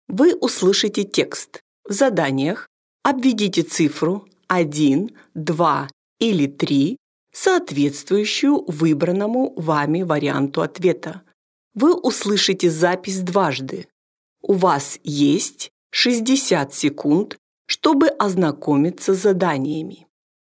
Вы услышите текст. В заданиях обведите цифру 1, 2 или 3, соответствующую выбранному вами варианту ответа. Вы услышите запись дважды. У вас есть 60 секунд, чтобы ознакомиться с заданиями.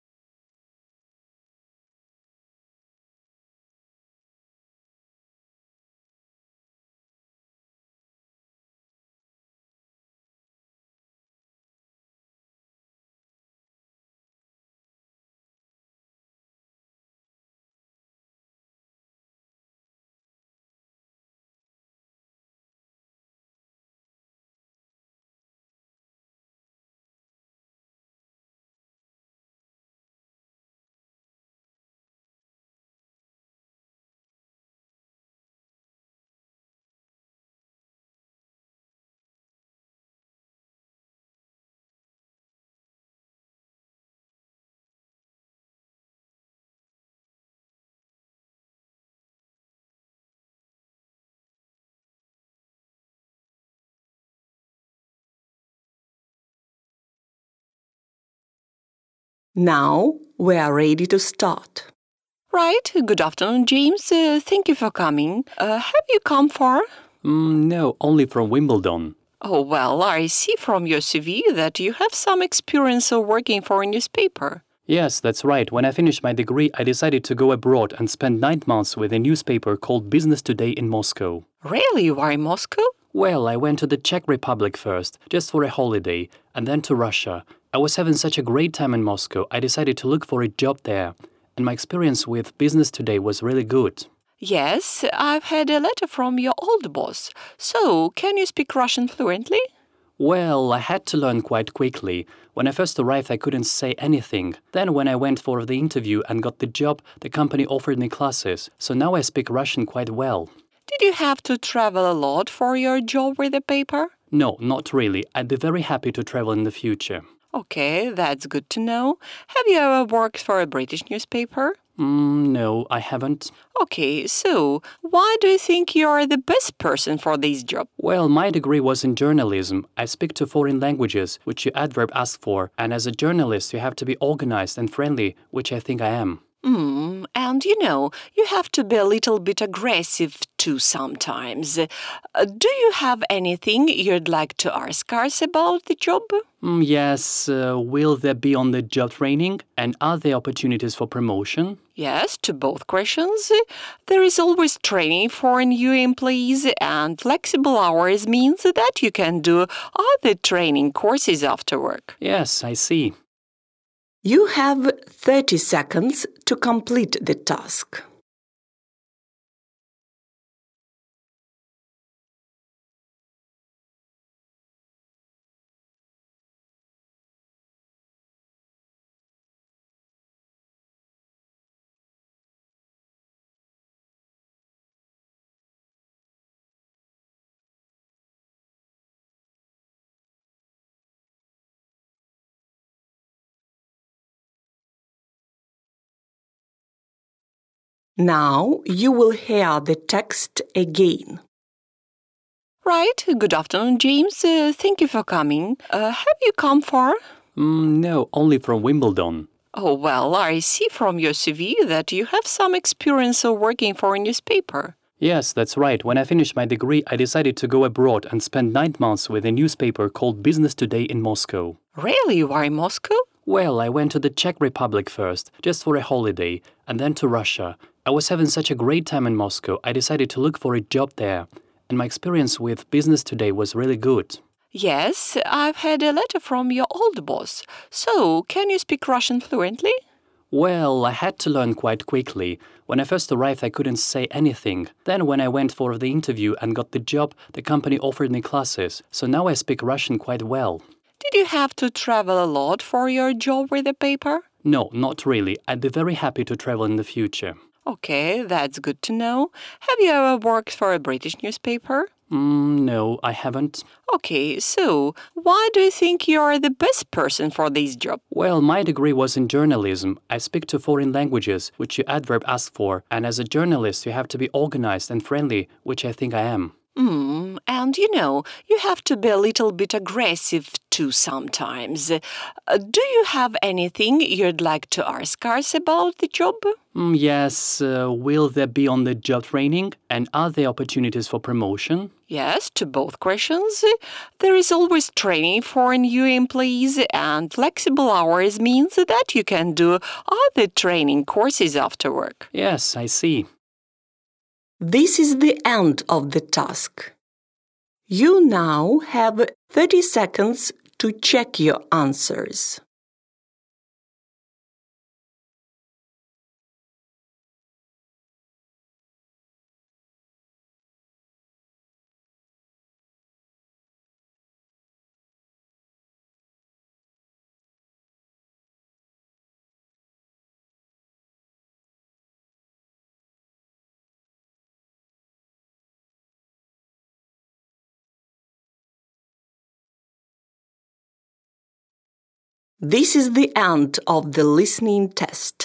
Now we are ready to start. Right. Good afternoon, James. Thank you for coming. Have you come far? No, only from Wimbledon. Oh, well, I see from your CV that you have some experience of working for a newspaper. Yes, that's right. When I finished my degree, I decided to go abroad and spend 9 months with a newspaper called Business Today in Moscow. Really? You are in Moscow? Well, I went to the Czech Republic first, just for a holiday, and then to Russia. I was having such a great time in Moscow, I decided to look for a job there. And my experience with Business Today was really good. Yes, I've had a letter from your old boss. So, can you speak Russian fluently? Well, I had to learn quite quickly. When I first arrived, I couldn't say anything. Then when I went for the interview and got the job, the company offered me classes. So now I speak Russian quite well. Did you have to travel a lot for your job with the paper? No, not really. I'd be very happy to travel in the future. Okay, that's good to know. Have you ever worked for a British newspaper? No, I haven't. Okay, so why do you think you are the best person for this job? Well, my degree was in journalism. I speak 2 foreign languages, which your adverb asks for. And as a journalist, you have to be organized and friendly, which I think I am. And you have to be a little bit aggressive too sometimes. Do you have anything you'd like to ask us about the job? Yes, will there be on-the-job training? And are there opportunities for promotion? Yes, to both questions. There is always training for new employees, and flexible hours means that you can do other training courses after work. Yes, I see. You have 30 seconds to complete the task. Now you will hear the text again. Right. Good afternoon, James. Thank you for coming. Have you come far? No, only from Wimbledon. Oh, well, I see from your CV that you have some experience of working for a newspaper. Yes, that's right. When I finished my degree, I decided to go abroad and spend 9 months with a newspaper called Business Today in Moscow. Really? You are in Moscow? Well, I went to the Czech Republic first, just for a holiday, and then to Russia. I was having such a great time in Moscow, I decided to look for a job there. And my experience with Business Today was really good. Yes, I've had a letter from your old boss. So, can you speak Russian fluently? Well, I had to learn quite quickly. When I first arrived, I couldn't say anything. Then when I went for the interview and got the job, the company offered me classes. So now I speak Russian quite well. Did you have to travel a lot for your job with the paper? No, not really. I'd be very happy to travel in the future. Okay, that's good to know. Have you ever worked for a British newspaper? No, I haven't. Okay, so why do you think you are the best person for this job? Well, my degree was in journalism. I speak 2 foreign languages, which your adverb asks for. And as a journalist, you have to be organized and friendly, which I think I am. And you have to be a little bit aggressive too sometimes. Do you have anything you'd like to ask us about the job? Yes, will there be on-the-job training and are there opportunities for promotion? Yes, to both questions. There is always training for new employees, and flexible hours means that you can do other training courses after work. Yes, I see. This is the end of the task. You now have 30 seconds to check your answers. This is the end of the listening test.